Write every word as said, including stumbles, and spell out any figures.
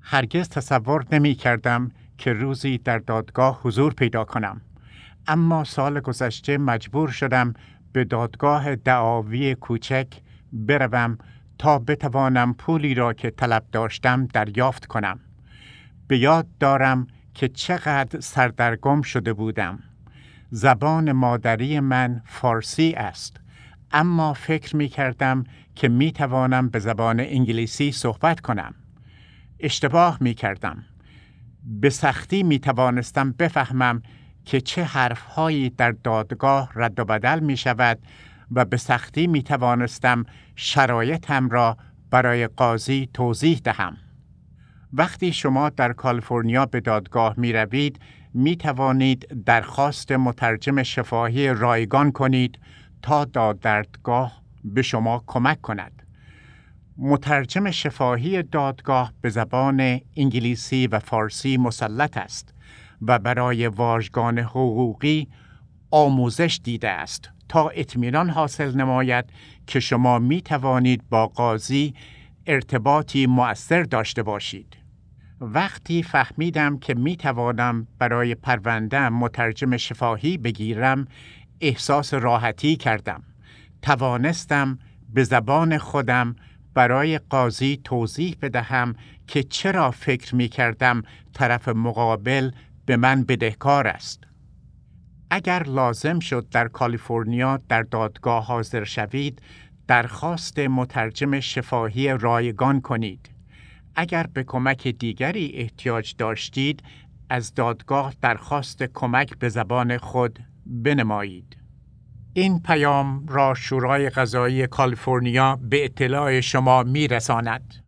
هرگز تصور نمی کردم که روزی در دادگاه حضور پیدا کنم. اما سال گذشته مجبور شدم به دادگاه دعاوی کوچک بروم تا بتوانم پولی را که طلب داشتم دریافت کنم. به یاد دارم که چقدر سردرگم شده بودم. زبان مادری من فارسی است، اما فکر می کردم که می توانم به زبان انگلیسی صحبت کنم. اشتباه می کردم. به سختی می توانستم بفهمم که چه حرفهایی در دادگاه رد و بدل می شود و به سختی می توانستم شرایطم را برای قاضی توضیح دهم. وقتی شما در کالیفرنیا به دادگاه می روید، می توانید درخواست مترجم شفاهی رایگان کنید تا دادگاه به شما کمک کند. مترجم شفاهی دادگاه به زبان انگلیسی و فارسی مسلط است و برای واژگان حقوقی آموزش دیده است تا اطمینان حاصل نماید که شما می توانید با قاضی ارتباطی مؤثر داشته باشید. وقتی فهمیدم که می توانم برای پرونده‌ام مترجم شفاهی بگیرم، احساس راحتی کردم. توانستم به زبان خودم برای قاضی توضیح بدهم که چرا فکر می کردم طرف مقابل به من بدهکار است. اگر لازم شد در کالیفرنیا در دادگاه حاضر شوید، درخواست مترجم شفاهی رایگان کنید. اگر به کمک دیگری احتیاج داشتید، از دادگاه درخواست کمک به زبان خود بنمایید. این پیام را شورای قضایی کالیفرنیا به اطلاع شما می رساند.